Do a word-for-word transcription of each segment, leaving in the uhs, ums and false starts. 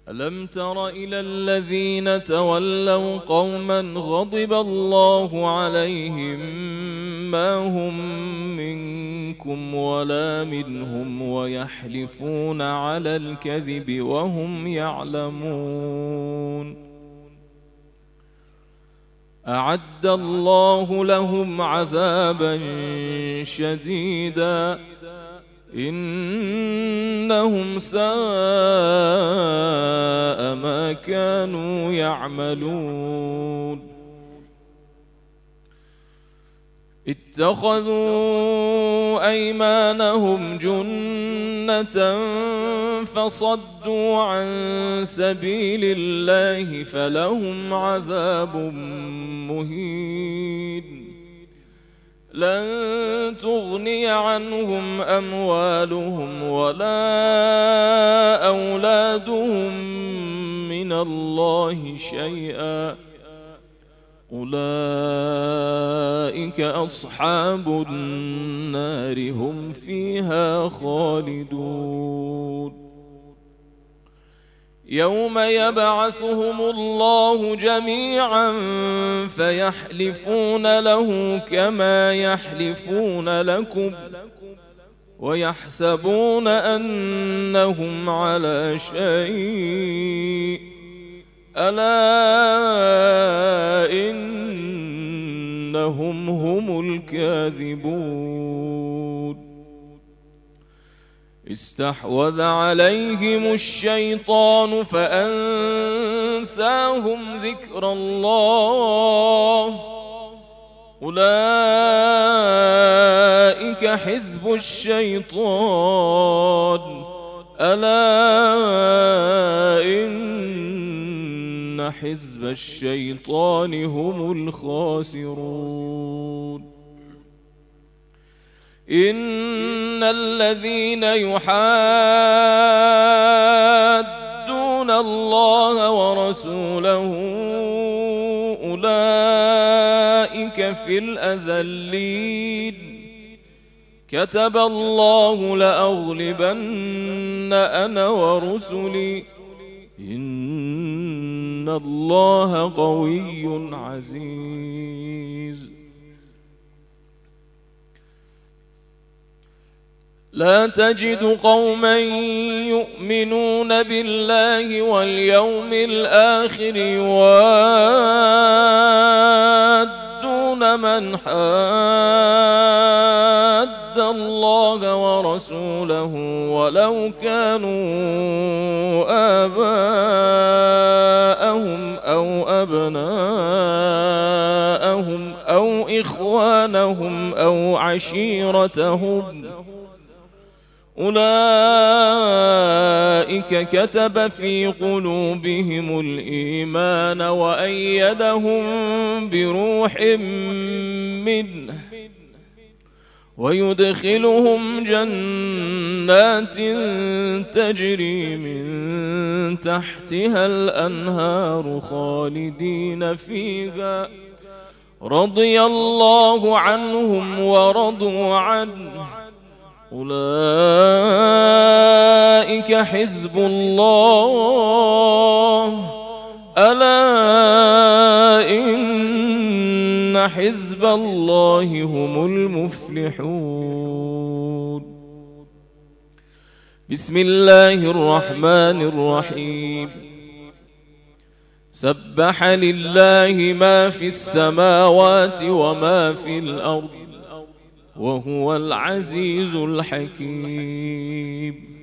ألم تر إلى الذين تولوا قوما غضب الله عليهم ما هم منكم ولا منهم ويحلفون على الكذب وهم يعلمون أعد الله لهم عذابا شديدا إنهم ساء ما كانوا يعملون اتخذوا أيمانهم جنة فصدوا عن سبيل الله فلهم عذاب مهين لن تغني عنهم أموالهم ولا أولادهم من الله شيئا أولئك أصحاب النار هم فيها خالدون يوم يبعثهم الله جميعا فيحلفون له كما يحلفون لكم ويحسبون أنهم على شيء ألا إنهم هم الكاذبون استحوذ عليهم الشيطان فأنساهم ذكر الله أولئك حزب الشيطان ألا إن حزب الشيطان هم الخاسرون إن الذين يحادون الله ورسوله أولئك في الأذلين كتب الله لأغلبن أنا ورسلي إن الله قوي عزيز لا تجد قوما يؤمنون بالله واليوم الآخر يوادون من حاد الله ورسوله ولو كانوا آباءهم أو أبناءهم أو إخوانهم أو عشيرتهم أولئك كتب في قلوبهم الإيمان وأيدهم بروح منه ويدخلهم جنات تجري من تحتها الأنهار خالدين فيها رضي الله عنهم ورضوا عنه أولئك حزب الله ألا إن حزب الله هم المفلحون بسم الله الرحمن الرحيم سبح لله ما في السماوات وما في الأرض وهو العزيز الحكيم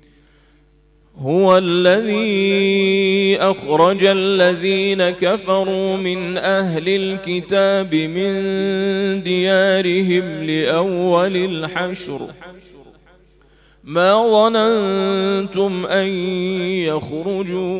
هو الذي أخرج الذين كفروا من أهل الكتاب من ديارهم لأول الحشر ما ظننتم أن يخرجوا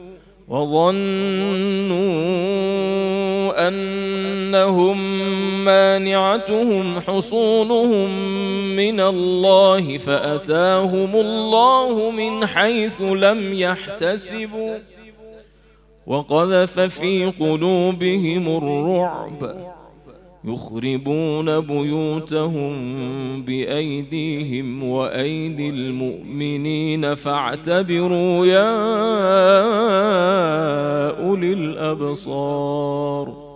وظنوا أنهم مانعتهم حصونهم من الله فأتاهم الله من حيث لم يحتسبوا وقذف في قلوبهم الرعب يخربون بيوتهم بأيديهم وأيدي المؤمنين فاعتبروا يا أولي الأبصار.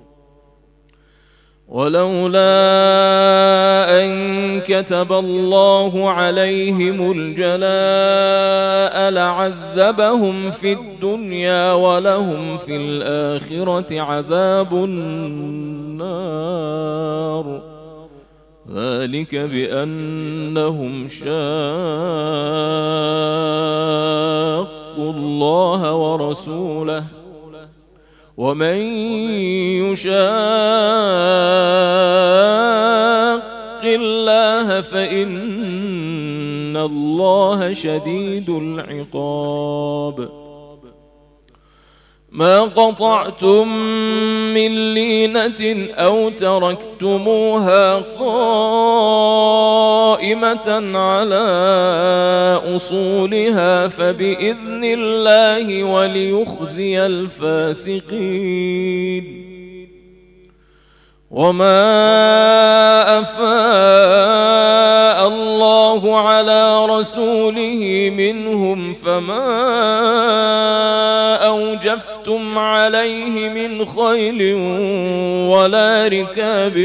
ولولا أن كتب الله عليهم الجلاء لعذبهم في الدنيا ولهم في الآخرة عذاب النار، ذلك بأنهم شاقوا الله ورسوله، ومن يشاق الله فإن الله شديد العقاب. ما قطعتم من لينة أو تركتموها قائمة على أصولها فبإذن الله وليخزي الفاسقين. وما أفاء الله على رسوله منهم فما أوجفتم عليه من خيل ولا ركاب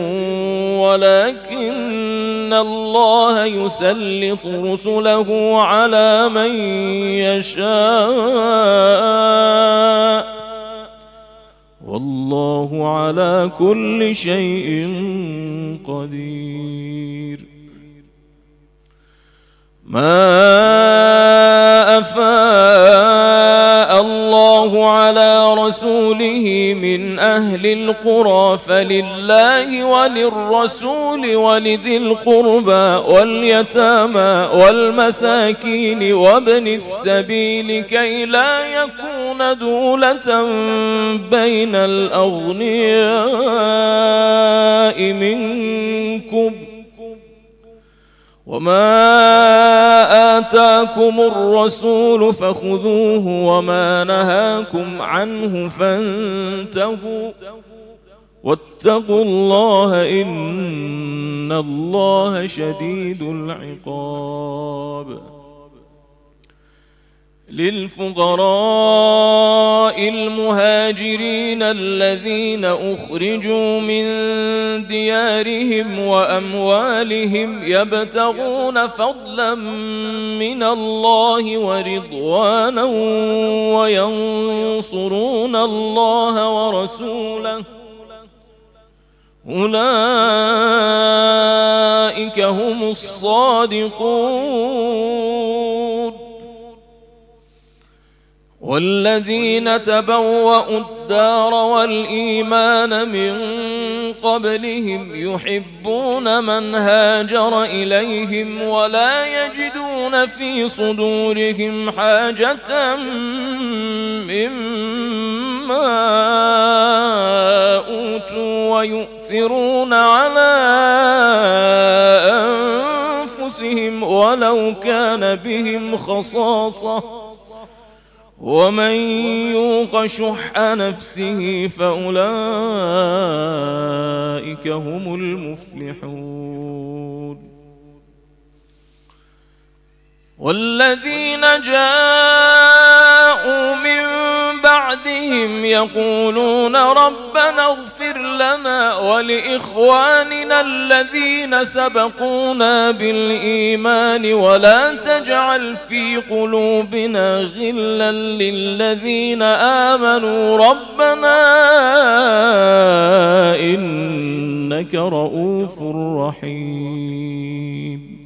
ولكن الله يسلط رسله على من يشاء والله على كل شيء قدير. ما أفاء الله على رسوله من أهل القرى فلله وللرسول ولذي القربى واليتامى والمساكين وابن السبيل كي لا يكون دولة بين الأغنياء منكم، وما آتاكم الرسول فخذوه وما نهاكم عنه فانتهوا واتقوا الله إن الله شديد العقاب. للفقراء المهاجرين الذين أخرجوا من ديارهم وأموالهم يبتغون فضلا من الله ورضوانا وينصرون الله ورسوله أولئك هم الصادقون. والذين تبوأوا الدار والإيمان من قبلهم يحبون من هاجر إليهم ولا يجدون في صدورهم حاجة مما أوتوا ويؤثرون على أنفسهم ولو كان بهم خصاصة ومن يوق شح نفسه فأولئك هم المفلحون. والذين جاءوا من بعدهم يقولون ربنا اغفر لنا ولإخواننا الذين سبقونا بالإيمان ولا تجعل في قلوبنا غلا للذين آمنوا ربنا إنك رؤوف رحيم.